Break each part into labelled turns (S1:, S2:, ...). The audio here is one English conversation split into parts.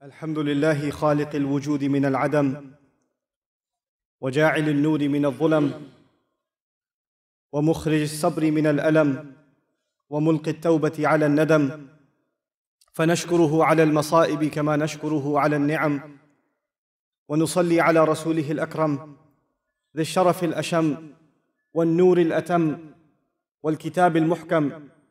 S1: الحمد لله خالق الوجود من العدم وجاعل النور من الظلم ومخرج الصبر من الألم وملقي التوبة على الندم، فنشكره على المصائب كما نشكره على النعم، ونصلي على رسوله الأكرم ذي الشرف الأشم والنور الأتم والكتاب المحكم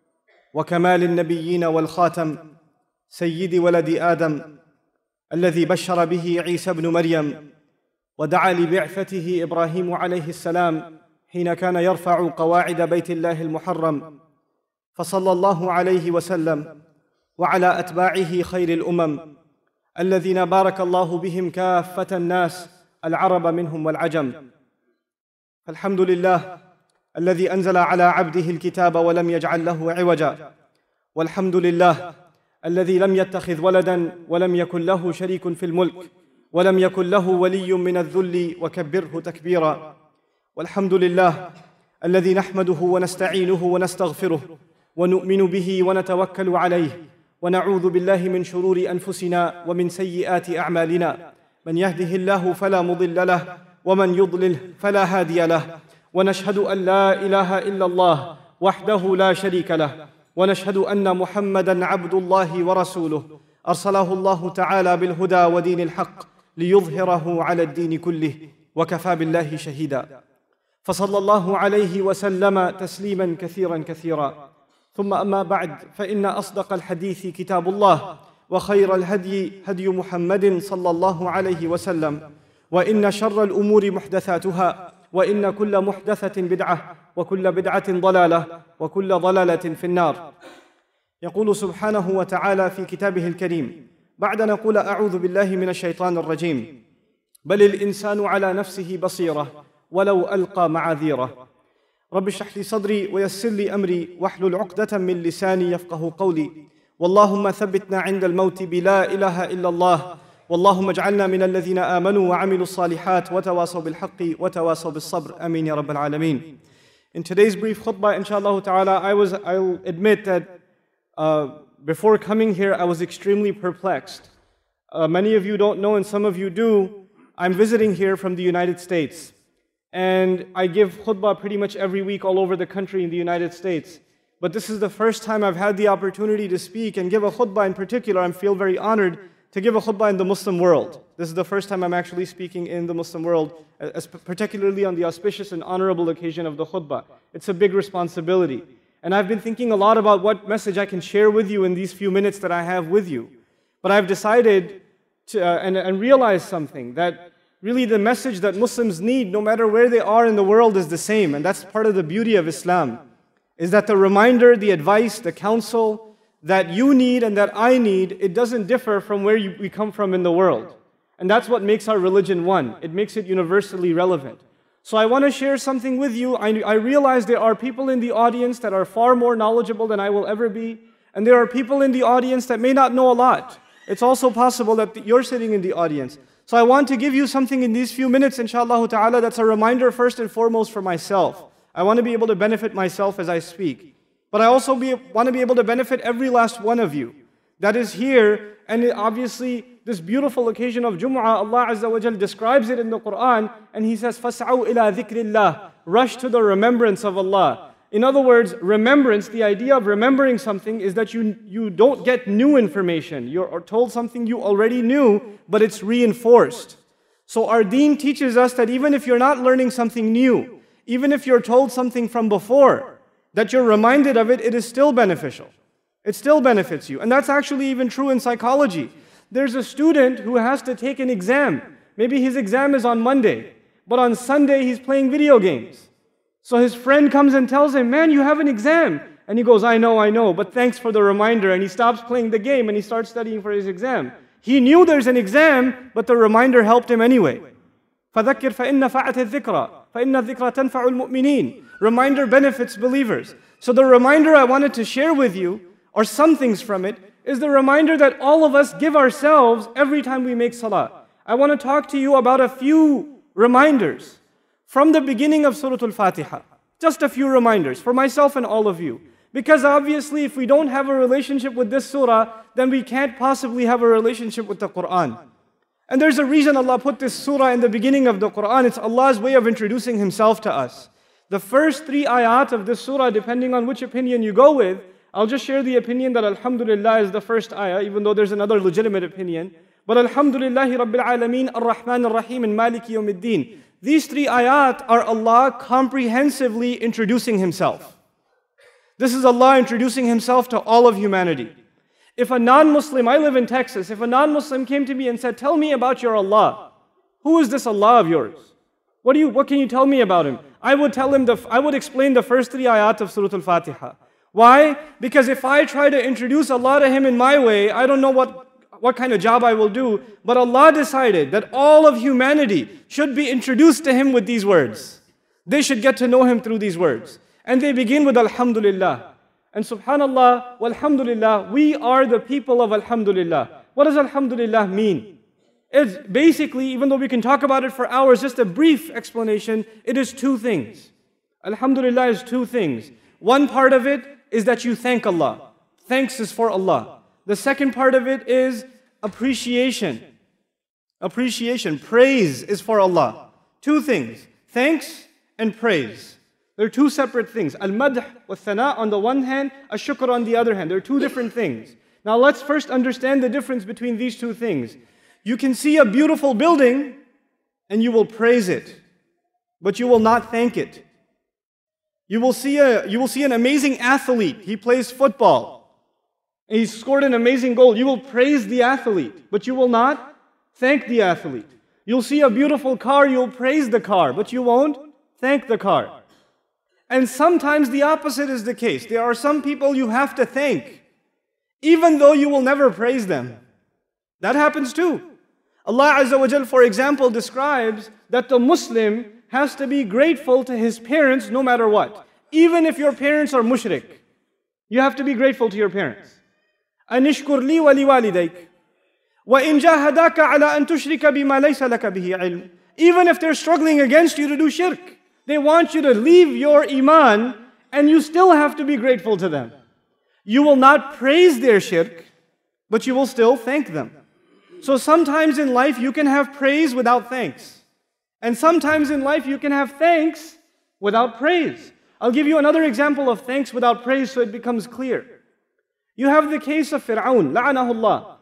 S1: وكمال النبيين والخاتم، سيد ولد آدم الذي بشر به عيسى بن مريم ودعا لبعثته إبراهيم عليه السلام حين كان يرفع قواعد بيت الله المحرم، فصلى الله عليه وسلم وعلى أتباعه خير الأمم الذين بارك الله بهم كافة الناس العرب منهم والعجم. فالحمد لله الذي أنزل على عبده الكتاب ولم يجعل له عوجا، والحمد لله الذي لم يتخذ ولدا ولم يكن له شريك في الملك ولم يكن له ولي من الذل وكبره تكبيرا، والحمد لله الذي نحمده ونستعينه ونستغفره ونؤمن به ونتوكل عليه ونعوذ بالله من شرور أنفسنا ومن سيئات أعمالنا، من يهده الله فلا مضل له ومن يضلله فلا هادي له، ونشهد أن لا إله إلا الله وحده لا شريك له، ونشهد أن محمدًا عبد الله ورسوله أرسله الله تعالى بالهدى ودين الحق ليظهره على الدين كله وكفى بالله شهيدا، فصلى الله عليه وسلم تسليما كثيرا كثيرا. ثم أما بعد، فإن أصدق الحديث كتاب الله، وخير الهدي هدي محمد صلى الله عليه وسلم، وإن شر الأمور محدثاتها، وإن كل محدثة بدعة، وكل بدعة ضلالة، وكل ضلالة في النار. يقول سبحانه وتعالى في كتابه الكريم بعد أن نقول أعوذ بالله من الشيطان الرجيم: بل الإنسان على نفسه بصيرة ولو ألقى معاذيره. رب اشرح لي صدري ويسر لي أمري واحلل عقدة من لساني يفقه قولي. واللهم ثبتنا عند الموت بلا إله إلا الله، واللهم اجعلنا من الذين آمنوا وعملوا الصالحات وتواصوا بالحق وتواصوا بالصبر. آمين يا رب العالمين. In today's brief khutbah, inshallah ta'ala, I'll admit that before coming here, I was extremely perplexed. Many of you don't know, and some of you do. I'm visiting here from the United States. And I give khutbah pretty much every week all over the country in the United States. But this is the first time I've had the opportunity to speak and give a khutbah in particular. I feel very honored to give a khutbah in the Muslim world. This is the first time I'm actually speaking in the Muslim world, particularly on the auspicious and honorable occasion of the khutbah. It's a big responsibility. And I've been thinking a lot about what message I can share with you in these few minutes that I have with you. But I've decided to, and realized something, that really the message that Muslims need, no matter where they are in the world, is the same. And that's part of the beauty of Islam, is that the reminder, the advice, the counsel that you need and that I need, it doesn't differ from where we come from in the world. And that's what makes our religion one. It makes it universally relevant. So I want to share something with you. I realize there are people in the audience that are far more knowledgeable than I will ever be. And there are people in the audience that may not know a lot. It's also possible that you're sitting in the audience. So I want to give you something in these few minutes, inshallah ta'ala, that's a reminder first and foremost for myself. I want to be able to benefit myself as I speak. But I also want to be able to benefit every last one of you that is here. And obviously, this beautiful occasion of Jumu'ah, Allah Azza wa Jal describes it in the Quran, and He says, فَاسْعَوْا إِلَىٰ ذِكْرِ اللَّهِ, rush to the remembrance of Allah. In other words, remembrance, the idea of remembering something is that you don't get new information. You're told something you already knew, but it's reinforced. So our deen teaches us that even if you're not learning something new, even if you're told something from before, that you're reminded of it, it is still beneficial. It still benefits you. And that's actually even true in psychology. There's a student who has to take an exam. Maybe his exam is on Monday, but on Sunday he's playing video games. So his friend comes and tells him, man, you have an exam. And he goes, I know, but thanks for the reminder. And he stops playing the game and he starts studying for his exam. He knew there's an exam, but the reminder helped him anyway. فَذَكِّرْ فَإِنَّ فَعَتِ الذِّكْرَى فَإِنَّ الذِّكْرَى تَنْفَعُ الْمُؤْمِنِينَ. Reminder benefits believers. So the reminder I wanted to share with you, or some things from it, is the reminder that all of us give ourselves every time we make salah. I want to talk to you about a few reminders from the beginning of Surah Al-Fatiha. Just a few reminders for myself and all of you. Because obviously if we don't have a relationship with this surah, then we can't possibly have a relationship with the Quran. And there's a reason Allah put this surah in the beginning of the Quran. It's Allah's way of introducing Himself to us. The first 3 ayat of this surah, depending on which opinion you go with, I'll just share the opinion that Alhamdulillah is the first ayah, even though there's another legitimate opinion. But Alhamdulillahi Rabbil Alameen, Ar-Rahman Ar-Rahim, and Maliki Yawmiddin. These 3 ayat are Allah comprehensively introducing Himself. This is Allah introducing Himself to all of humanity. If a non-Muslim, I live in Texas, if a non-Muslim came to me and said, tell me about your Allah, who is this Allah of yours? What can you tell me about Him? I would explain the first 3 ayat of Surah Al-Fatiha. Why? Because if I try to introduce Allah to Him in my way, I don't know what kind of job I will do, but Allah decided that all of humanity should be introduced to Him with these words. They should get to know Him through these words. And they begin with Alhamdulillah. And subhanallah, walhamdulillah, we are the people of Alhamdulillah. What does Alhamdulillah mean? It's basically, even though we can talk about it for hours, just a brief explanation, it is 2 things. Alhamdulillah is 2 things. One part of it is that you thank Allah. Thanks is for Allah. The second part of it is appreciation. Appreciation, praise is for Allah. 2 things, thanks and praise. They're 2 separate things. Al-madh wa thana on the one hand, ash-shukr on the other hand. They're 2 different things. Now let's first understand the difference between these 2 things. You can see a beautiful building and you will praise it, but you will not thank it. You will see an amazing athlete. He plays football. And he scored an amazing goal. You will praise the athlete, but you will not thank the athlete. You'll see a beautiful car, you'll praise the car, but you won't thank the car. And sometimes the opposite is the case. There are some people you have to thank, even though you will never praise them. That happens too. Allah Azza wa Jal, for example, describes that the Muslim has to be grateful to his parents no matter what. Even if your parents are mushrik, you have to be grateful to your parents. أَنِشْكُرْ لِي وَلِوَالِدَيْكَ وَإِنْ جَاهَدَاكَ عَلَىٰ أَن تُشْرِكَ بِمَا لَيْسَ لَكَ بِهِ عِلْمٍ. Even if they're struggling against you to do shirk, they want you to leave your iman, and you still have to be grateful to them. You will not praise their shirk, but you will still thank them. So sometimes in life you can have praise without thanks. And sometimes in life you can have thanks without praise. I'll give you another example of thanks without praise so it becomes clear. You have the case of Fir'aun, la'anahullah.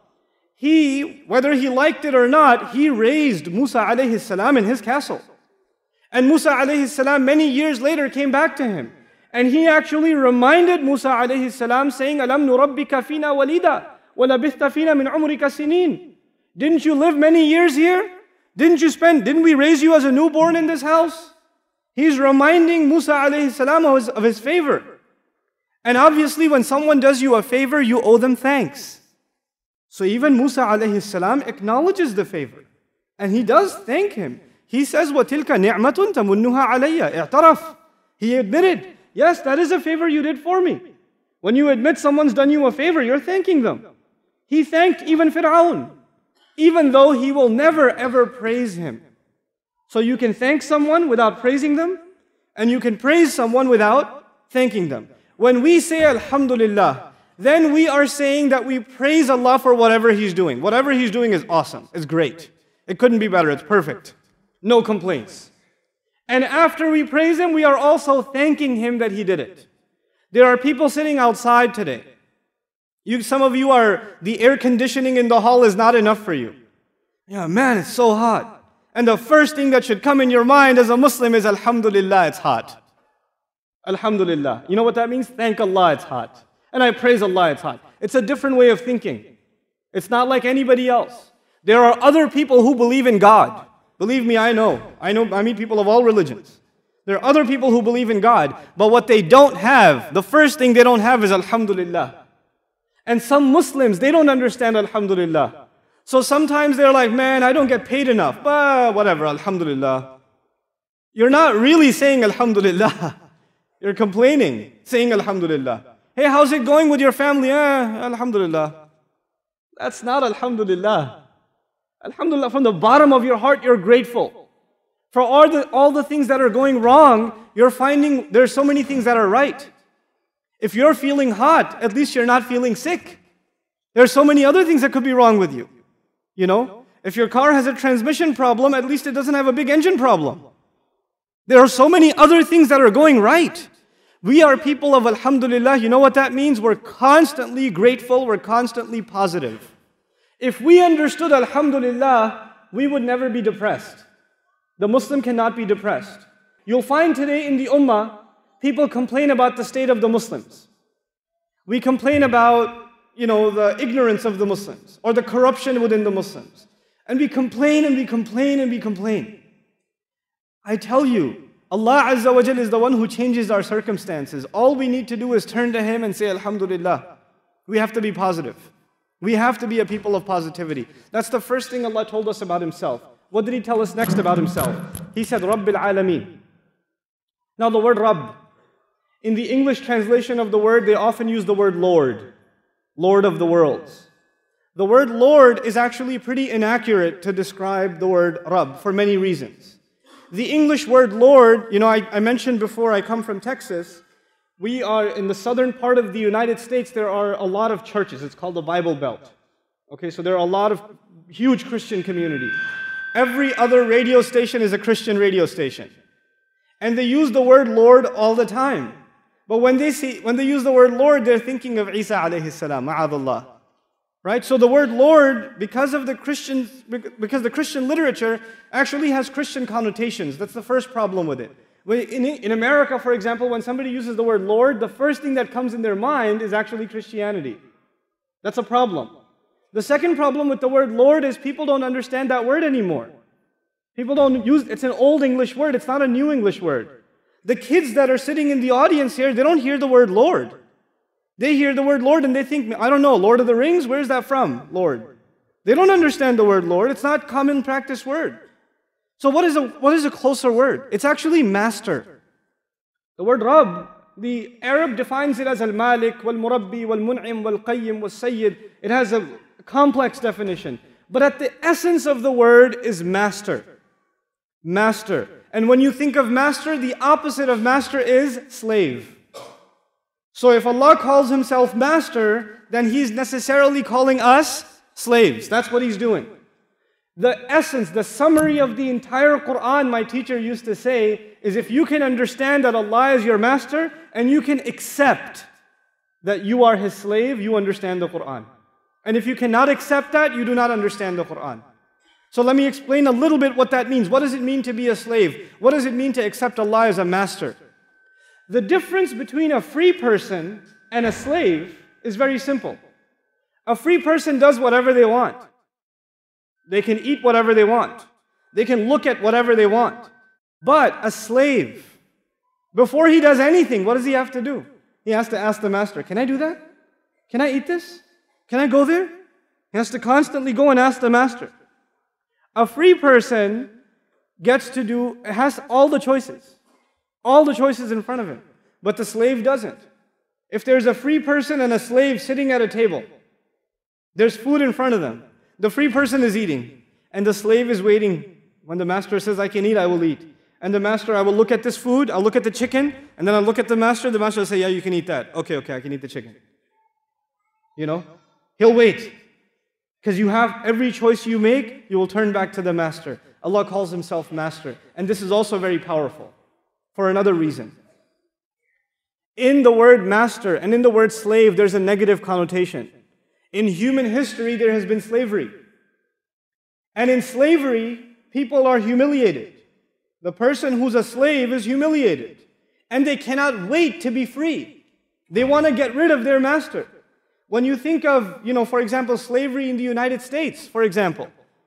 S1: He, whether he liked it or not, he raised Musa alayhi salam in his castle. And Musa alayhi salam many years later came back to him. And he actually reminded Musa alayhi salam saying, Alam nurabbika fina walida, walabithta fina min umrika sinin. Didn't you live many years here? Didn't we raise you as a newborn in this house? He's reminding Musa alayhi salam of his favor. And obviously when someone does you a favor, you owe them thanks. So even Musa alayhi salam acknowledges the favor. And he does thank him. He says, وَتِلْكَ نِعْمَةٌ تَمُنُّهَا عَلَيَّ اعْتَرَفْ. He admitted, yes, that is a favor you did for me. When you admit someone's done you a favor, you're thanking them. He thanked even Fir'aun, even though he will never ever praise him. So you can thank someone without praising them, and you can praise someone without thanking them. When we say Alhamdulillah, then we are saying that we praise Allah for whatever He's doing. Whatever He's doing is awesome, it's great. It couldn't be better, it's perfect. No complaints. And after we praise Him, we are also thanking Him that He did it. There are people sitting outside today. Some of you are, the air conditioning in the hall is not enough for you. Yeah, man, it's so hot. And the first thing that should come in your mind as a Muslim is, Alhamdulillah, it's hot. Alhamdulillah. You know what that means? Thank Allah, it's hot. And I praise Allah, it's hot. It's a different way of thinking. It's not like anybody else. There are other people who believe in God. Believe me, I meet people of all religions. There are other people who believe in God, but what they don't have, the first thing they don't have is Alhamdulillah. And some Muslims, they don't understand Alhamdulillah. So sometimes they're like, man, I don't get paid enough, but whatever, Alhamdulillah. You're not really saying Alhamdulillah. You're complaining, saying Alhamdulillah. Hey, how's it going with your family? Alhamdulillah. That's not Alhamdulillah. Alhamdulillah, from the bottom of your heart, you're grateful. For all the things that are going wrong, you're finding there's so many things that are right. If you're feeling hot, at least you're not feeling sick. There are so many other things that could be wrong with you. You know, if your car has a transmission problem, at least it doesn't have a big engine problem. There are so many other things that are going right. We are people of alhamdulillah. You know what that means? We're constantly grateful, we're constantly positive. If we understood alhamdulillah, we would never be depressed. The Muslim cannot be depressed. You'll find today in the ummah, people complain about the state of the Muslims. We complain about, the ignorance of the Muslims or the corruption within the Muslims. And we complain and we complain and we complain. I tell you, Allah Azza wa Jal is the one who changes our circumstances. All we need to do is turn to Him and say, Alhamdulillah. We have to be positive. We have to be a people of positivity. That's the first thing Allah told us about Himself. What did He tell us next about Himself? He said, Rabbil Alameen. Now the word Rabb, in the English translation of the word, they often use the word Lord. Lord of the worlds. The word Lord is actually pretty inaccurate to describe the word Rabb for many reasons. The English word Lord, I mentioned before, I come from Texas. We are in the southern part of the United States, there are a lot of churches. It's called the Bible Belt. Okay, so there are a lot of huge Christian communities. Every other radio station is a Christian radio station. And they use the word Lord all the time. But when they use the word Lord, they're thinking of Isa alayhi salam, ma'adallah. Right? So the word Lord, because the Christian literature actually has Christian connotations. That's the first problem with it. In America, for example, when somebody uses the word Lord, the first thing that comes in their mind is actually Christianity. That's a problem. The second problem with the word Lord is people don't understand that word anymore. People don't use it's an old English word, it's not a new English word. The kids that are sitting in the audience here, they don't hear the word Lord. They hear the word Lord and they think, I don't know, Lord of the Rings? Where's that from, Lord? They don't understand the word Lord. It's not common practice word. So what is a closer word? It's actually master. The word Rabb, the Arab defines it as al-Malik, wal-Murabbi, wal-Mun'im, wal-Qayyim, wal-Sayyid. It has a complex definition. But at the essence of the word is master. Master. And when you think of master, the opposite of master is slave. So if Allah calls Himself master, then He's necessarily calling us slaves. That's what He's doing. The essence, the summary of the entire Quran, my teacher used to say, is if you can understand that Allah is your master and you can accept that you are His slave, you understand the Quran. And if you cannot accept that, you do not understand the Quran. So let me explain a little bit what that means. What does it mean to be a slave? What does it mean to accept Allah as a master? The difference between a free person and a slave is very simple. A free person does whatever they want. They can eat whatever they want. They can look at whatever they want. But a slave, before he does anything, what does he have to do? He has to ask the master, can I do that? Can I eat this? Can I go there? He has to constantly go and ask the master. A free person has all the choices in front of him, but the slave doesn't. If there's a free person and a slave sitting at a table, there's food in front of them. The free person is eating, and the slave is waiting. When the master says, I can eat, I will eat. And the master, I will look at this food, I'll look at the chicken, and then I'll look at the master will say, yeah, you can eat that. Okay, I can eat the chicken. He'll wait. Because you have every choice you make, you will turn back to the master. Allah calls Himself master. And this is also very powerful for another reason. In the word master and in the word slave, there's a negative connotation. In human history, there has been slavery. And in slavery, people are humiliated. The person who's a slave is humiliated. And they cannot wait to be free. They want to get rid of their master. When you think of, for example, slavery in the United States, for example,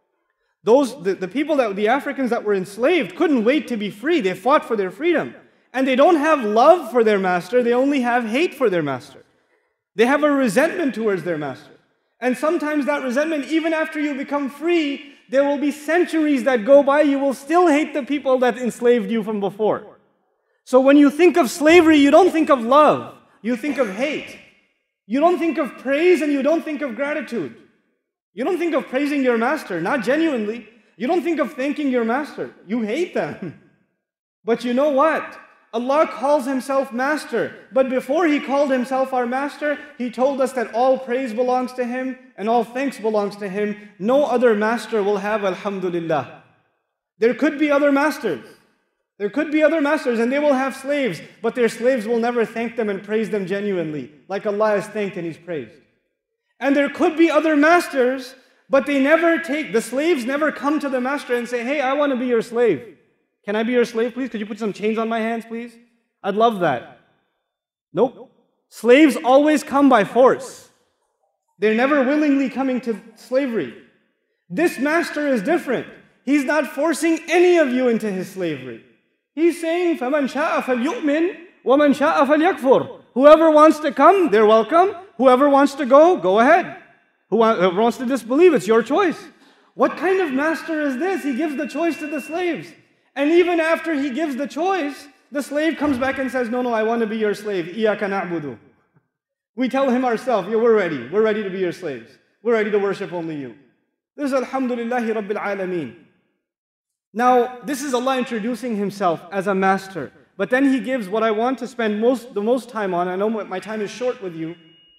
S1: the Africans that were enslaved couldn't wait to be free. They fought for their freedom. And they don't have love for their master, they only have hate for their master. They have a resentment towards their master. And sometimes that resentment, even after you become free, there will be centuries that go by, you will still hate the people that enslaved you from before. So when you think of slavery, you don't think of love, you think of hate. You don't think of praise and you don't think of gratitude. You don't think of praising your master, not genuinely. You don't think of thanking your master. You hate them. But you know what? Allah calls Himself Master. But before He called Himself our Master, He told us that all praise belongs to Him and all thanks belongs to Him. No other Master will have Alhamdulillah. There could be other masters. There could be other masters and they will have slaves, but their slaves will never thank them and praise them genuinely, like Allah is thanked and He's praised. And there could be other masters, but the slaves never come to the master and say, hey, I want to be your slave. Can I be your slave, please? Could you put some chains on my hands, please? I'd love that. Nope. Slaves always come by force. They're never willingly coming to slavery. This master is different. He's not forcing any of you into his slavery. He's saying, فَمَنْ شَاءَ فَلْيُؤْمِنْ وَمَنْ شَاءَ فَلْيَكْفُرْ. Whoever wants to come, they're welcome. Whoever wants to go ahead. Whoever wants to disbelieve, it's your choice. What kind of master is this? He gives the choice to the slaves. And even after he gives the choice, the slave comes back and says, no, I want to be your slave. إِيَّاكَ نَعْبُدُ. We tell him ourselves, yeah, we're ready. We're ready to be your slaves. We're ready to worship only you. This is Alhamdulillahi Rabbil Alameen. Now, this is Allah introducing Himself as a master. But then He gives what I want to spend the most time on. I know my time is short with you.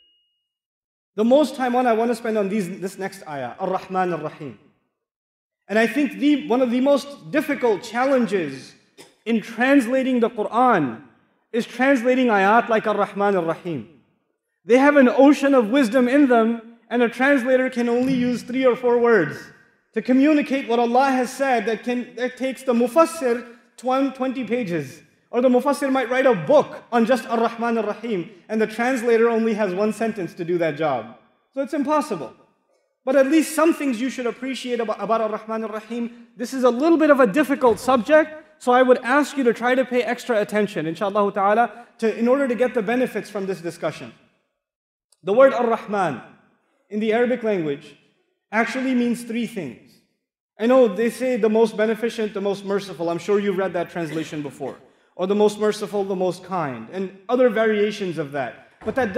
S1: The most time I want to spend on this next ayah, Ar-Rahman Ar-Rahim. And I think one of the most difficult challenges in translating the Quran is translating ayat like Ar-Rahman Ar-Rahim. They have an ocean of wisdom in them, and a translator can only use 3 or 4 words to communicate what Allah has said that takes the Mufassir 20 pages. Or the Mufassir might write a book on just Ar-Rahman Ar-Rahim, and the translator only has 1 sentence to do that job. So it's impossible. But at least some things you should appreciate about Ar-Rahman Ar-Rahim. This is a little bit of a difficult subject, so I would ask you to try to pay extra attention, inshallah ta'ala, in order to get the benefits from this discussion. The word Ar-Rahman in the Arabic language actually means 3 things. I know they say the most beneficent, the most merciful. I'm sure you've read that translation before. Or the most merciful, the most kind, and other variations of that. But that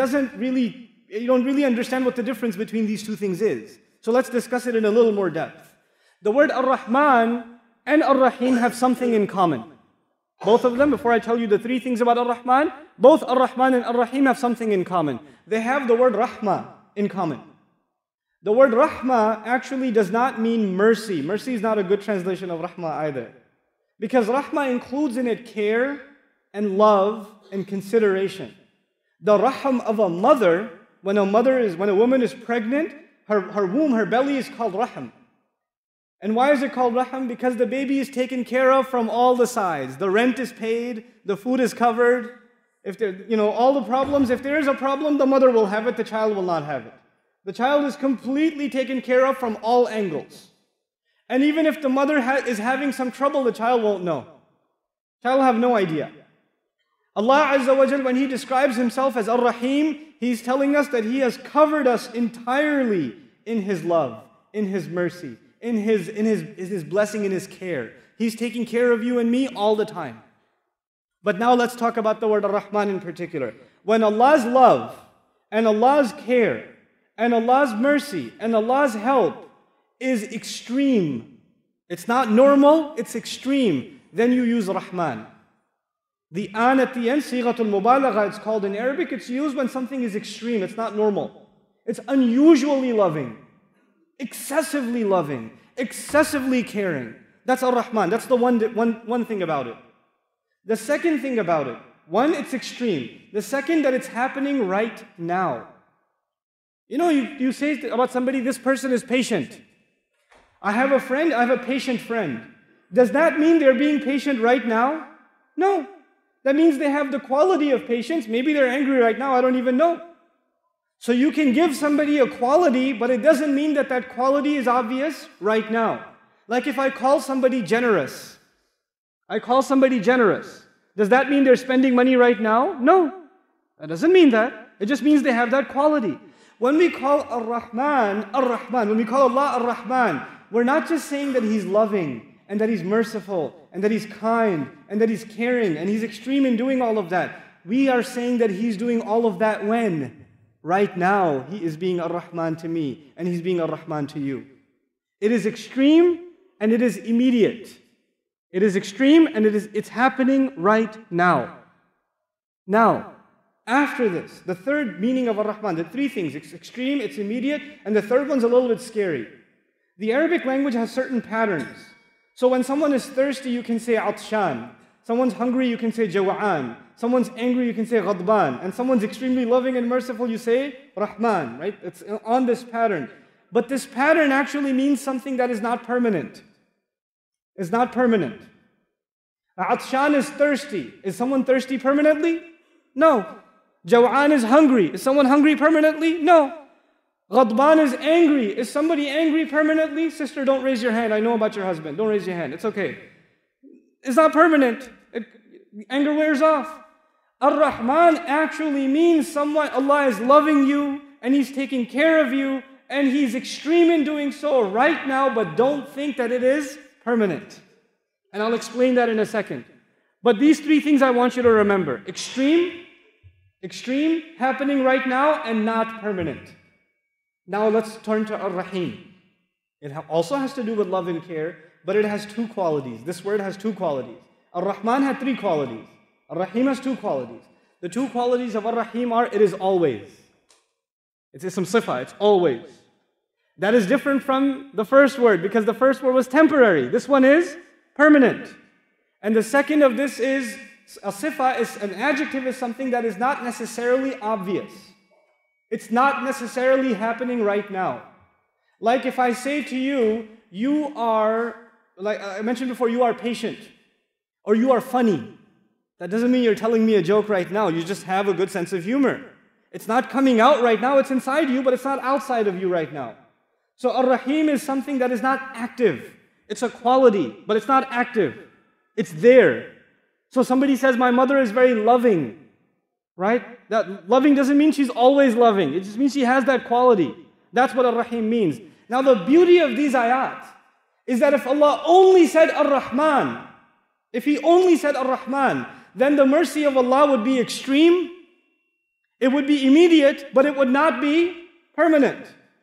S1: you don't really understand what the difference between these 2 things is. So let's discuss it in a little more depth. The word Ar-Rahman and Ar-Rahim have something in common. Both of them, before I tell you the 3 things about Ar-Rahman, both Ar-Rahman and Ar-Rahim have something in common. They have the word Rahmah in common. The word Rahmah actually does not mean mercy. Mercy is not a good translation of Rahmah either. Because Rahmah includes in it care and love and consideration. The Rahm of a mother, when a woman is pregnant, her womb, her belly is called Rahm. And why is it called Rahm? Because the baby is taken care of from all the sides. The rent is paid, the food is covered. All the problems, if there is a problem, the mother will have it, the child will not have it. The child is completely taken care of from all angles. And even if the mother is having some trouble, the child won't know. The child will have no idea. Allah Azza wa Jal, when He describes Himself as Ar-Rahim, He's telling us that He has covered us entirely in His love, in His mercy, in His blessing, in His care. He's taking care of you and me all the time. But now let's talk about the word Ar-Rahman in particular. When Allah's love and Allah's care and Allah's mercy and Allah's help is extreme, it's not normal, it's extreme, then you use Rahman. The an at the end, Sighatul Mubalagha, it's called in Arabic, it's used when something is extreme, it's not normal. It's unusually loving, excessively caring. That's Ar-Rahman, that's the one thing about it. The second thing about it, one, it's extreme. The second, that it's happening right now. You say about somebody, this person is patient. I have a patient friend. Does that mean they're being patient right now? No. That means they have the quality of patience. Maybe they're angry right now, I don't even know. So you can give somebody a quality, but it doesn't mean that quality is obvious right now. Like if I call somebody generous. Does that mean they're spending money right now? No. That doesn't mean that. It just means they have that quality. When we call Ar-Rahman, when we call Allah Ar-Rahman, we're not just saying that He's loving, and that He's merciful, and that He's kind, and that He's caring, and He's extreme in doing all of that. We are saying that He's doing all of that when? Right now, He is being Ar-Rahman to me, and He's being Ar-Rahman to you. It is extreme, and it is immediate. It is extreme and it's happening right now. Now, after this, the third meaning of Ar-Rahman, the three things, it's extreme, it's immediate, and the third one's a little bit scary. The Arabic language has certain patterns. So when someone is thirsty, you can say atshan. Someone's hungry, you can say jawa'an. Someone's angry, you can say ghadban. And someone's extremely loving and merciful, you say Rahman, right? It's on this pattern. But this pattern actually means something that is not permanent. It's not permanent. Atshan is thirsty. Is someone thirsty permanently? No. Jaw'an is hungry. Is someone hungry permanently? No. Ghadban is angry. Is somebody angry permanently? Sister, don't raise your hand. I know about your husband. Don't raise your hand. It's okay. It's not permanent. Anger wears off. Ar-Rahman actually means someone, Allah is loving you and He's taking care of you and He's extreme in doing so right now, but don't think that it is permanent. And I'll explain that in a second. But these three things I want you to remember. Extreme, happening right now, and not permanent. Now let's turn to Ar-Rahim. It also has to do with love and care, but it has two qualities. This word has two qualities. Ar-Rahman had three qualities. Ar-Rahim has two qualities. The two qualities of Ar-Rahim are, it is always. It's ism sifa, it's always. That is different from the first word, because the first word was temporary. This one is permanent. And the second of this is, a sifa is an adjective, is something that is not necessarily obvious. It's not necessarily happening right now. Like if I say to you, you are, like I mentioned before, you are patient, or you are funny. That doesn't mean you're telling me a joke right now. You just have a good sense of humor. It's not coming out right now, it's inside you, but it's not outside of you right now. So Ar-Rahim is something that is not active. It's a quality, but it's not active. It's there. So somebody says, my mother is very loving, right? That loving doesn't mean she's always loving. It just means she has that quality. That's what Ar-Rahim means. Now the beauty of these ayat is that if Allah only said Ar-Rahman, if He only said Ar-Rahman, then the mercy of Allah would be extreme, it would be immediate, but it would not be permanent.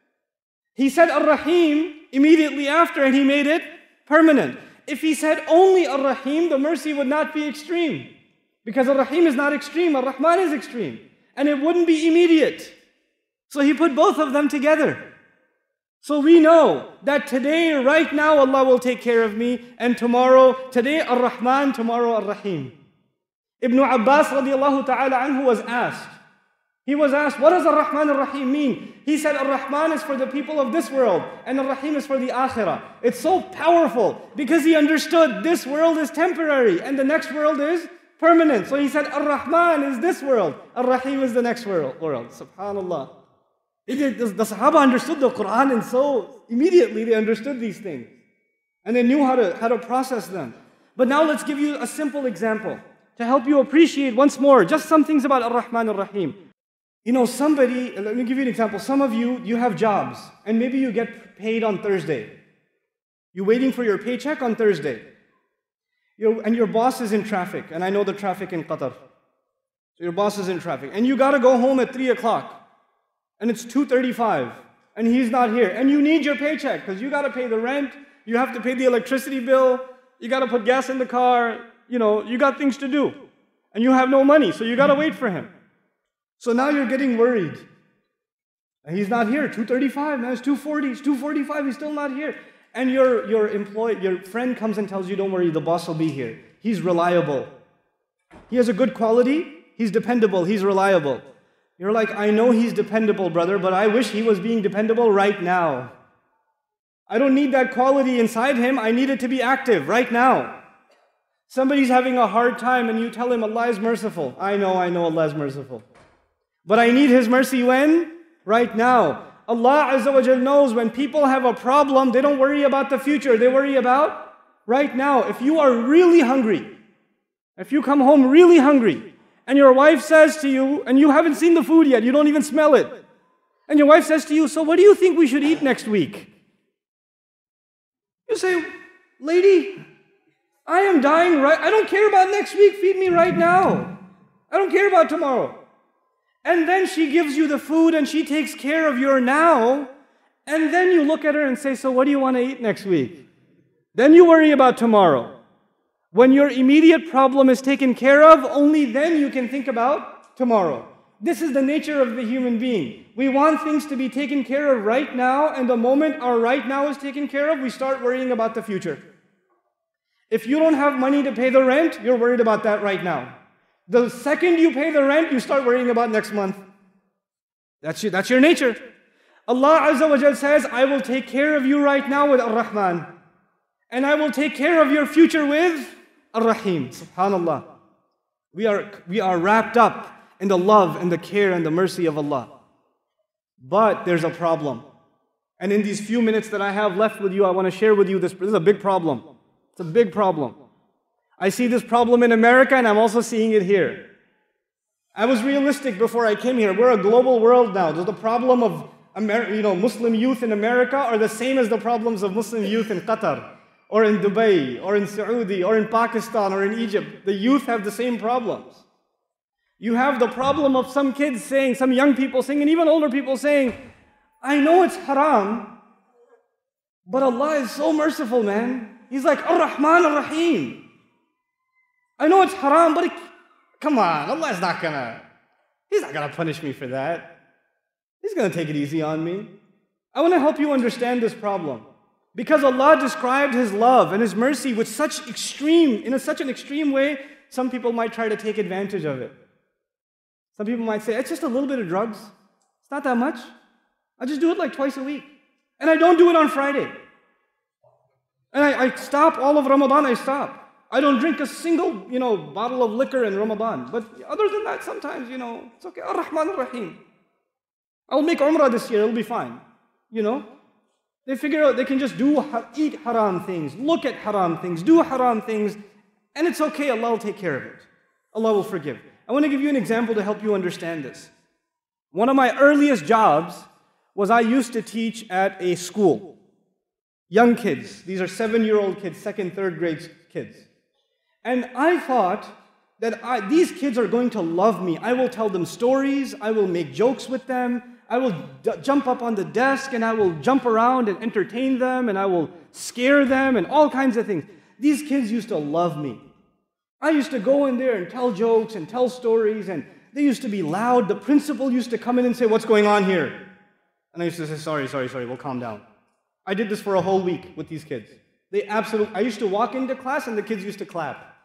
S1: He said Ar-Rahim immediately after and He made it permanent. If He said only Ar-Rahim, the mercy would not be extreme. Because Ar-Rahim is not extreme, Ar-Rahman is extreme. And it wouldn't be immediate. So He put both of them together. So we know that today, right now, Allah will take care of me, and tomorrow, today Ar-Rahman, tomorrow Ar-Rahim. Ibn Abbas radiallahu ta'ala anhu was asked, what does Ar-Rahman Ar-Rahim mean? He said, Ar-Rahman is for the people of this world, and Ar-Rahim is for the Akhirah. It's so powerful, because he understood this world is temporary, and the next world is permanent. So he said, Ar-Rahman is this world, Ar-Rahim is the next world. Subhanallah. The Sahaba understood the Quran, and so immediately they understood these things. And they knew how to process them. But now let's give you a simple example to help you appreciate once more just some things about Ar-Rahman Ar-Rahim. You know, let me give you an example. Some of you have jobs, and maybe you get paid on Thursday. You're waiting for your paycheck on Thursday. And your boss is in traffic, and I know the traffic in Qatar. So your boss is in traffic, and you gotta go home at 3 o'clock. And it's 2:35, and he's not here. And you need your paycheck, because you gotta pay the rent, you have to pay the electricity bill, you gotta put gas in the car, you got things to do. And you have no money, so you gotta wait for him. So now you're getting worried. And he's not here, 2:35, now it's 2:40, it's 2:45, he's still not here. And your friend comes and tells you, don't worry, the boss will be here. He's reliable. He has a good quality, he's dependable, he's reliable. You're like, I know he's dependable, brother, but I wish he was being dependable right now. I don't need that quality inside him, I need it to be active right now. Somebody's having a hard time and you tell him Allah is merciful. I know Allah is merciful. But I need His mercy when? Right now. Allah Azza wa Jal knows when people have a problem, they don't worry about the future, they worry about right now. If you are really hungry, if you come home really hungry, and your wife says to you, and you haven't seen the food yet, you don't even smell it, and your wife says to you, so what do you think we should eat next week? You say, lady, I am dying right, I don't care about next week, feed me right now. I don't care about tomorrow. And then she gives you the food and she takes care of your now, and then you look at her and say, so what do you want to eat next week? Then you worry about tomorrow. When your immediate problem is taken care of, only then you can think about tomorrow. This is the nature of the human being. We want things to be taken care of right now, and the moment our right now is taken care of, we start worrying about the future. If you don't have money to pay the rent, you're worried about that right now. The second you pay the rent, you start worrying about next month. That's your nature. Allah Azza wa Jal says, I will take care of you right now with Ar-Rahman. And I will take care of your future with Ar-Rahim. SubhanAllah. We are wrapped up in the love and the care and the mercy of Allah. But there's a problem. And in these few minutes that I have left with you, I want to share with you this is a big problem. It's a big problem. I see this problem in America, and I'm also seeing it here. I was realistic before I came here. We're a global world now. The problem of Muslim youth in America are the same as the problems of Muslim youth in Qatar, or in Dubai, or in Saudi, or in Pakistan, or in Egypt. The youth have the same problems. You have the problem of some kids saying, some young people saying, and even older people saying, I know it's haram, but Allah is so merciful, man. He's like Ar-Rahman Ar-Rahim. I know it's haram, but come on, Allah is He's not gonna punish me for that. He's gonna take it easy on me. I want to help you understand this problem. Because Allah described His love and His mercy with such an extreme way, some people might try to take advantage of it. Some people might say, it's just a little bit of drugs. It's not that much. I just do it like twice a week. And I don't do it on Friday. And I stop all of Ramadan, I stop. I don't drink a single, bottle of liquor in Ramadan. But other than that, sometimes, it's okay. Ar-Rahman Ar-Rahim. I'll make Umrah this year, it'll be fine. They figure out they can just eat haram things, look at haram things, do haram things, and it's okay, Allah will take care of it. Allah will forgive. I want to give you an example to help you understand this. One of my earliest jobs was I used to teach at a school. Young kids. These are 7-year-old kids, 2nd, 3rd grade kids. And I thought that these kids are going to love me. I will tell them stories. I will make jokes with them. I will jump up on the desk and I will jump around and entertain them and I will scare them and all kinds of things. These kids used to love me. I used to go in there and tell jokes and tell stories, and they used to be loud. The principal used to come in and say, what's going on here? And I used to say, sorry, we'll calm down. I did this for a whole week with these kids. I used to walk into class and the kids used to clap.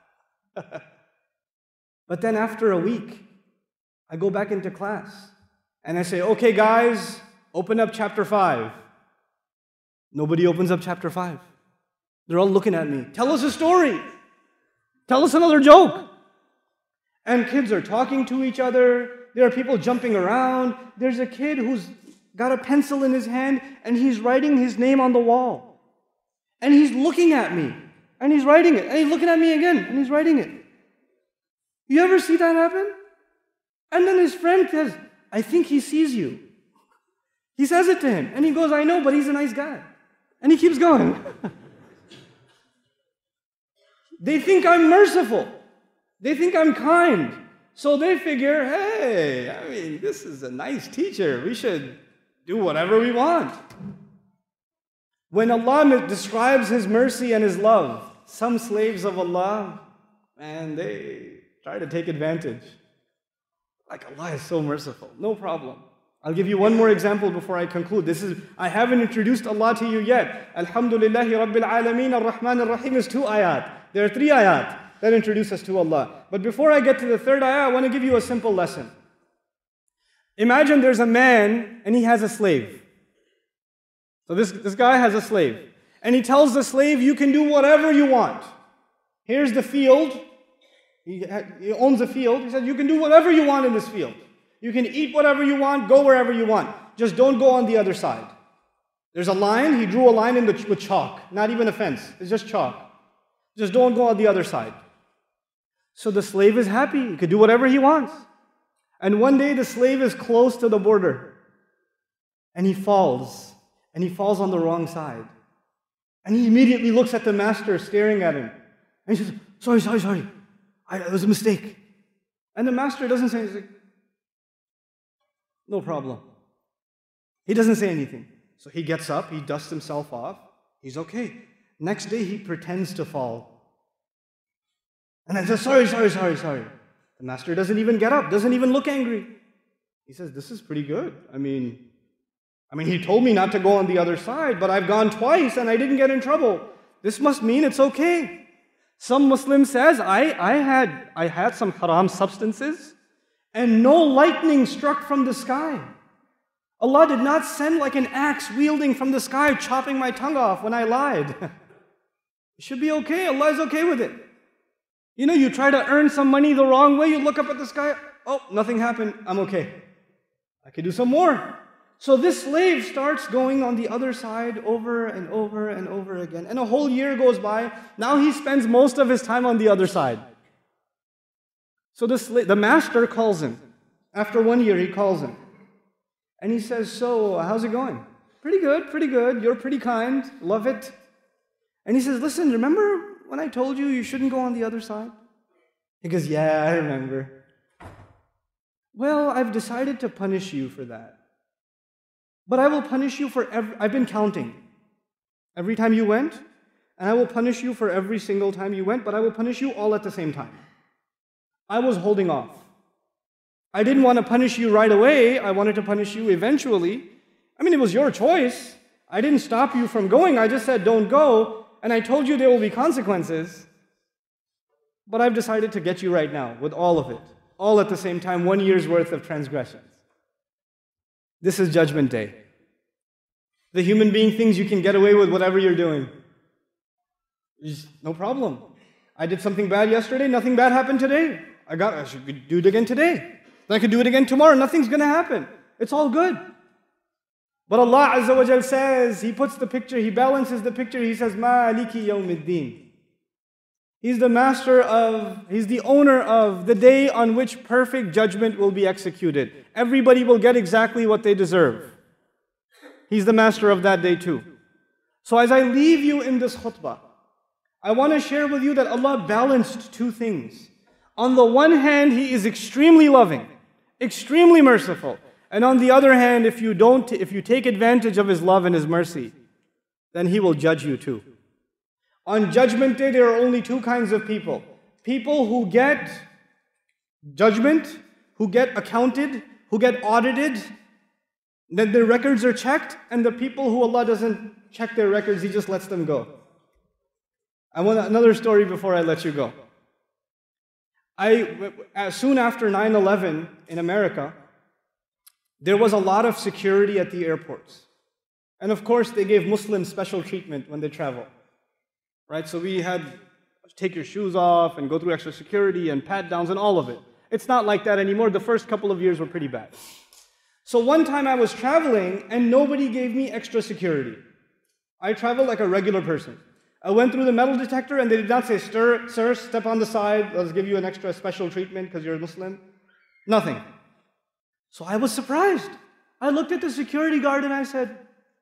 S1: But then after a week, I go back into class and I say, okay guys, open up chapter 5. Nobody opens up chapter 5. They're all looking at me. Tell us a story. Tell us another joke. And kids are talking to each other. There are people jumping around. There's a kid who's got a pencil in his hand and he's writing his name on the wall. And he's looking at me and he's writing it. And he's looking at me again and he's writing it. You ever see that happen? And then his friend says, I think he sees you. He says it to him and he goes, I know, but he's a nice guy. And he keeps going. They think I'm merciful. They think I'm kind. So they figure, hey, this is a nice teacher. We should do whatever we want. When Allah describes His mercy and His love, some slaves of Allah, man, they try to take advantage. Like, Allah is so merciful. No problem. I'll give you one more example before I conclude. I haven't introduced Allah to you yet. Alhamdulillahi Rabbil Alameen Ar-Rahman Ar-Rahim is 2 ayat. There are 3 ayat that introduce us to Allah. But before I get to the 3rd ayah, I want to give you a simple lesson. Imagine there's a man and he has a slave. So this guy has a slave. And he tells the slave, you can do whatever you want. Here's the field. He owns a field. He said, you can do whatever you want in this field. You can eat whatever you want, go wherever you want. Just don't go on the other side. There's a line. He drew a line with chalk. Not even a fence. It's just chalk. Just don't go on the other side. So the slave is happy. He could do whatever he wants. And one day the slave is close to the border. And he falls. And he falls on the wrong side. And he immediately looks at the master staring at him. And he says, sorry. It was a mistake. And the master doesn't say anything. No problem. He doesn't say anything. So he gets up, he dusts himself off. He's okay. Next day he pretends to fall. And then says, sorry. The master doesn't even get up, doesn't even look angry. He says, this is pretty good. I mean, he told me not to go on the other side, but I've gone twice and I didn't get in trouble. This must mean it's okay. Some Muslim says, I had some haram substances and no lightning struck from the sky. Allah did not send like an axe wielding from the sky, chopping my tongue off when I lied. It should be okay. Allah is okay with it. You know, you try to earn some money the wrong way, you look up at the sky, oh, nothing happened, I'm okay. I can do some more. So this slave starts going on the other side over and over again. And a whole year goes by. Now he spends most of his time on the other side. So the master calls him. After 1 year, he calls him. And he says, so, how's it going? Pretty good. You're pretty kind. Love it. And he says, listen, remember when I told you shouldn't go on the other side? He goes, yeah, I remember. Well, I've decided to punish you for that. But I will punish you for I've been counting. Every time you went, and I will punish you for every single time you went, but I will punish you all at the same time. I was holding off. I didn't want to punish you right away. I wanted to punish you eventually. I mean, it was your choice. I didn't stop you from going. I just said, don't go. And I told you there will be consequences. But I've decided to get you right now with all of it. All at the same time, 1 year's worth of transgressions. This is Judgment Day. The human being thinks you can get away with whatever you're doing. No problem. I did something bad yesterday, nothing bad happened today. I should do it again today. Then I could do it again tomorrow, nothing's going to happen. It's all good. But Allah Azza wa Jal says, He puts the picture, He balances the picture, He says, Maliki yawmiddin. He's the owner of the day on which perfect judgment will be executed. Everybody will get exactly what they deserve. He's the master of that day too. So as I leave you in this khutbah, I want to share with you that Allah balanced two things. On the one hand, He is extremely loving, extremely merciful. And on the other hand, if you take advantage of His love and His mercy, then He will judge you too. On Judgment Day, there are only two kinds of people. People who get judgment, who get accounted, who get audited, that their records are checked, and the people who Allah doesn't check their records, He just lets them go. I want another story before I let you go. Soon after 9/11 in America, there was a lot of security at the airports. And of course, they gave Muslims special treatment when they travel. Right? So we had to take your shoes off and go through extra security and pat-downs and all of it. It's not like that anymore. The first couple of years were pretty bad. So one time I was traveling and nobody gave me extra security. I traveled like a regular person. I went through the metal detector and they did not say, sir, step on the side, let's give you an extra special treatment because you're a Muslim. Nothing. So I was surprised. I looked at the security guard and I said,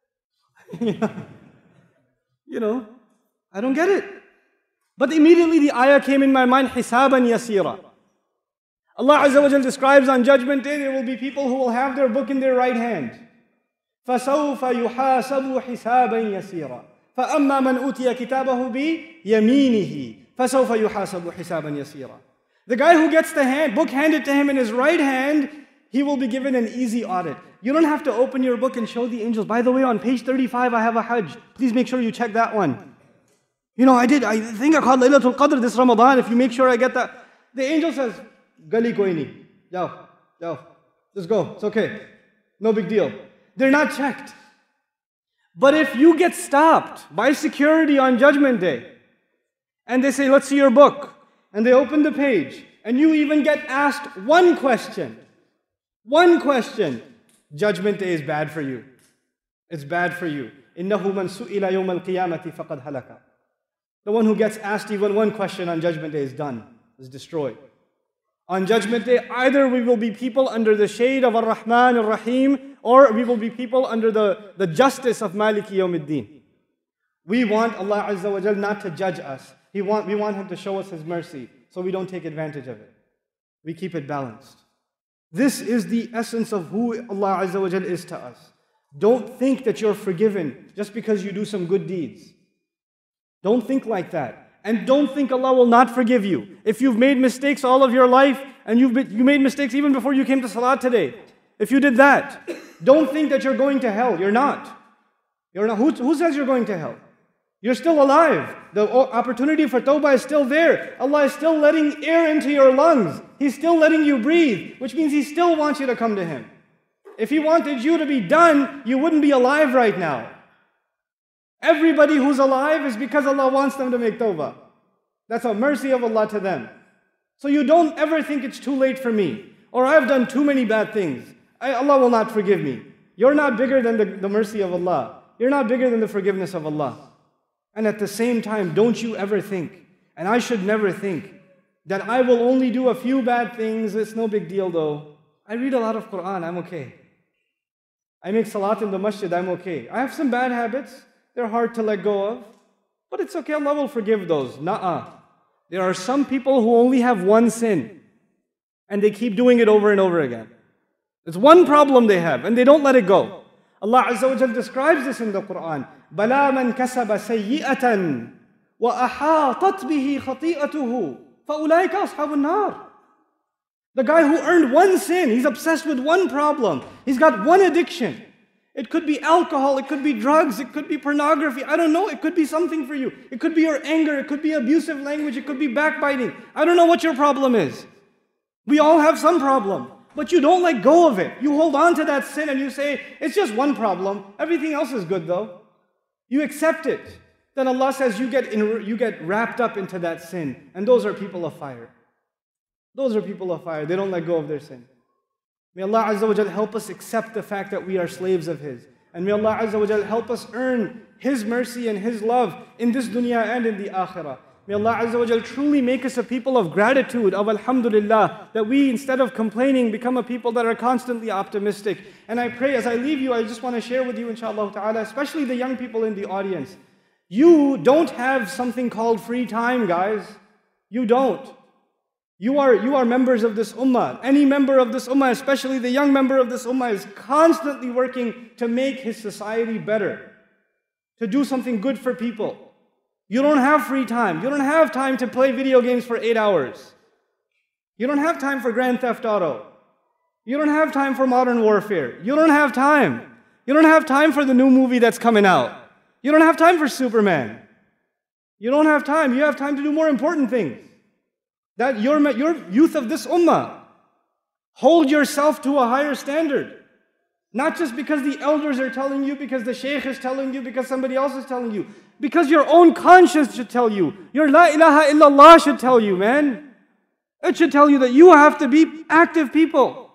S1: I don't get it. But immediately the ayah came in my mind, hisaban yasira. Allah Azza wa Jal describes on Judgment Day, there will be people who will have their book in their right hand. فَسَوْفَ يُحَاسَبُ حِسَابًا يَسِيرًا فَأَمَّا مَنْ أُوتِيَ كِتَابَهُ بِيَمِينِهِ فَسَوْفَ يُحَاسَبُ حِسَابًا يَسِيرًا. The guy who gets the book handed to him in his right hand, he will be given an easy audit. You don't have to open your book and show the angels. By the way, on page 35, I have a Hajj. Please make sure you check that one. I think I called Laylatul Qadr this Ramadan. If you make sure I get that. The angel says, Gali koi nahi. Jao. Just go. It's okay. No big deal. They're not checked. But if you get stopped by security on Judgment Day, and they say, let's see your book, and they open the page, and you even get asked one question, Judgment Day is bad for you. It's bad for you. إِنَّهُ مَنْ سُئِلَ يَوْمَ الْقِيَامَةِ فَقَدْ هَلَكَ. The one who gets asked even one question on Judgment Day is done, is destroyed. On Judgment Day, either we will be people under the shade of Ar-Rahman Ar-Rahim, or we will be people under the justice of Maliki Yawmiddin. We want Allah Azza wa Jal not to judge us. We want Him to show us His mercy, so we don't take advantage of it. We keep it balanced. This is the essence of who Allah Azza wa Jal is to us. Don't think that you're forgiven just because you do some good deeds. Don't think like that. And don't think Allah will not forgive you. If you've made mistakes all of your life, and you made mistakes even before you came to Salat today, if you did that, don't think that you're going to hell. You're not. You're not. Who says you're going to hell? You're still alive. The opportunity for tawbah is still there. Allah is still letting air into your lungs. He's still letting you breathe, which means He still wants you to come to Him. If He wanted you to be done, you wouldn't be alive right now. Everybody who's alive is because Allah wants them to make tawbah. That's a mercy of Allah to them. So you don't ever think it's too late for me, or I've done too many bad things. Allah will not forgive me. You're not bigger than the mercy of Allah. You're not bigger than the forgiveness of Allah. And at the same time, don't you ever think, and I should never think, that I will only do a few bad things, it's no big deal though. I read a lot of Quran, I'm okay. I make salat in the masjid, I'm okay. I have some bad habits, they're hard to let go of, but it's okay, Allah will forgive those. Nuh-uh. There are some people who only have one sin, and they keep doing it over and over again. It's one problem they have, and they don't let it go. Allah Azza wa Jal describes this in the Quran. بَلَا مَنْ كَسَبَ سَيِّئَةً وَأَحَاطَتْ بِهِ خَطِيئَتُهُ فَأُولَٰئِكَ أَصْحَابُ النَّارِ. The guy who earned one sin, he's obsessed with one problem. He's got one addiction. It could be alcohol, it could be drugs, it could be pornography. I don't know, it could be something for you. It could be your anger, it could be abusive language, it could be backbiting. I don't know what your problem is. We all have some problem. But you don't let go of it. You hold on to that sin and you say, it's just one problem. Everything else is good though. You accept it. Then Allah says you get wrapped up into that sin. And those are people of fire. Those are people of fire. They don't let go of their sin. May Allah Azza wa Jal help us accept the fact that we are slaves of His. And may Allah Azza wa Jal help us earn His mercy and His love in this dunya and in the akhirah. May Allah Azza wa Jal truly make us a people of gratitude, of alhamdulillah, that we, instead of complaining, become a people that are constantly optimistic. And I pray, as I leave you, I just want to share with you, inshallah ta'ala, especially the young people in the audience. You don't have something called free time, guys. You don't. You are members of this ummah. Any member of this ummah, especially the young member of this ummah, is constantly working to make his society better, to do something good for people. You don't have free time. You don't have time to play video games for 8 hours. You don't have time for Grand Theft Auto. You don't have time for Modern Warfare. You don't have time. You don't have time for the new movie that's coming out. You don't have time for Superman. You don't have time. You have time to do more important things. That your youth of this ummah, hold yourself to a higher standard. Not just because the elders are telling you, because the shaykh is telling you, because somebody else is telling you. Because your own conscience should tell you. Your la ilaha illallah should tell you, man. It should tell you that you have to be active people.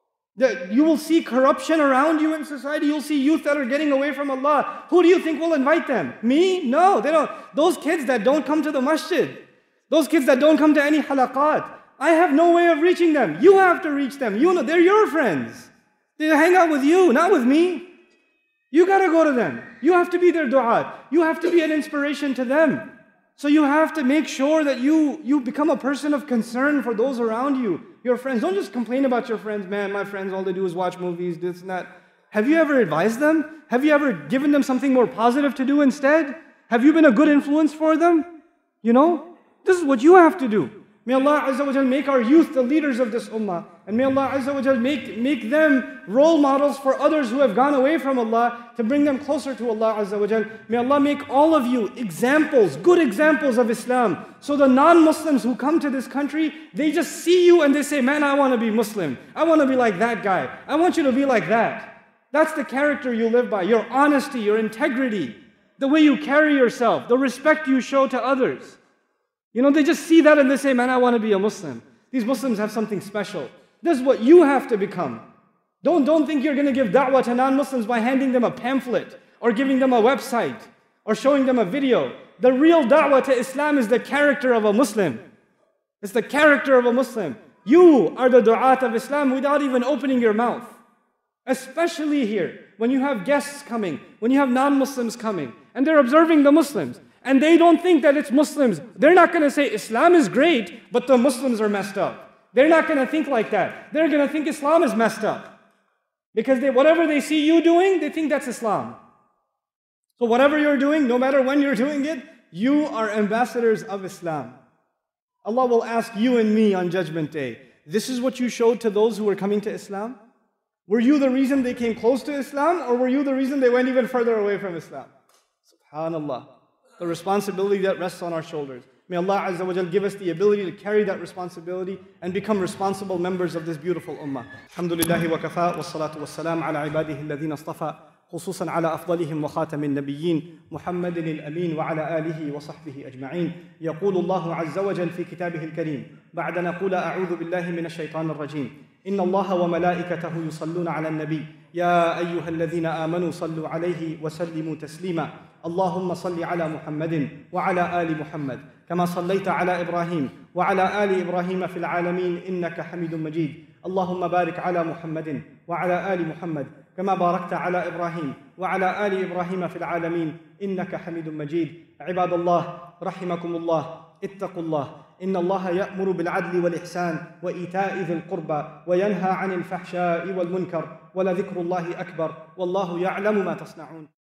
S1: That you will see corruption around you in society. You'll see youth that are getting away from Allah. Who do you think will invite them? Me? No, they don't. Those kids that don't come to the masjid. Those kids that don't come to any halaqat. I have no way of reaching them. You have to reach them. You know, they're your friends. They hang out with you, not with me. You gotta go to them. You have to be their du'at. You have to be an inspiration to them. So you have to make sure that you become a person of concern for those around you, your friends. Don't just complain about your friends. Man, my friends, all they do is watch movies, this and that. Have you ever advised them? Have you ever given them something more positive to do instead? Have you been a good influence for them? You know, this is what you have to do. May Allah Azza wa Jal make our youth the leaders of this ummah. And may Allah Azza wa Jal make them role models for others who have gone away from Allah, to bring them closer to Allah Azza wa Jal. May Allah make all of you examples, good examples of Islam. So the non-Muslims who come to this country, they just see you and they say, man, I want to be Muslim. I want to be like that guy. I want you to be like that. That's the character you live by. Your honesty, your integrity, the way you carry yourself, the respect you show to others. You know, they just see that and they say, man, I want to be a Muslim. These Muslims have something special. This is what you have to become. Don't think you're going to give da'wah to non-Muslims by handing them a pamphlet or giving them a website or showing them a video. The real da'wah to Islam is the character of a Muslim. It's the character of a Muslim. You are the du'at of Islam without even opening your mouth. Especially here, when you have guests coming, when you have non-Muslims coming, and they're observing the Muslims. And they don't think that it's Muslims. They're not going to say Islam is great, but the Muslims are messed up. They're not going to think like that. They're going to think Islam is messed up. Because whatever they see you doing, they think that's Islam. So whatever you're doing, no matter when you're doing it, You are ambassadors of Islam. Allah will ask you and me on Judgment Day, this is what you showed to those who were coming to Islam? Were you the reason they came close to Islam, or were you the reason they went even further away from Islam? SubhanAllah. The responsibility that rests on our shoulders. May Allah Azza wa Jal give us the ability to carry that responsibility and become responsible members of this beautiful ummah. Alhamdulillahi wa kafa, wa salatu wa salam ala ibadihi alladhina astafa, خصوصا على أفضلهم وخاتم النبيين محمد الأمين وعلى آله وصحبه أجمعين. يقول الله عز وجل في كتابه الكريم بعد نقول أعوذ بالله من الشيطان الرجيم إن الله وملائكته يصلون على النبي يا أيها الذين آمنوا صلوا عليه وسلموا تسليما اللهم صل على محمد وعلى آل محمد كما صليت على إبراهيم وعلى آل إبراهيم في العالمين إنك حميد مجيد اللهم بارك على محمد وعلى آل محمد كما باركت على إبراهيم وعلى آل إبراهيم في العالمين إنك حميد مجيد. عباد الله رحمكم الله، اتقوا الله، إن الله يأمر بالعدل والإحسان وإيتاء ذي القربى وينهى عن الفحشاء والمنكر ولذكر الله أكبر والله يعلم ما تصنعون.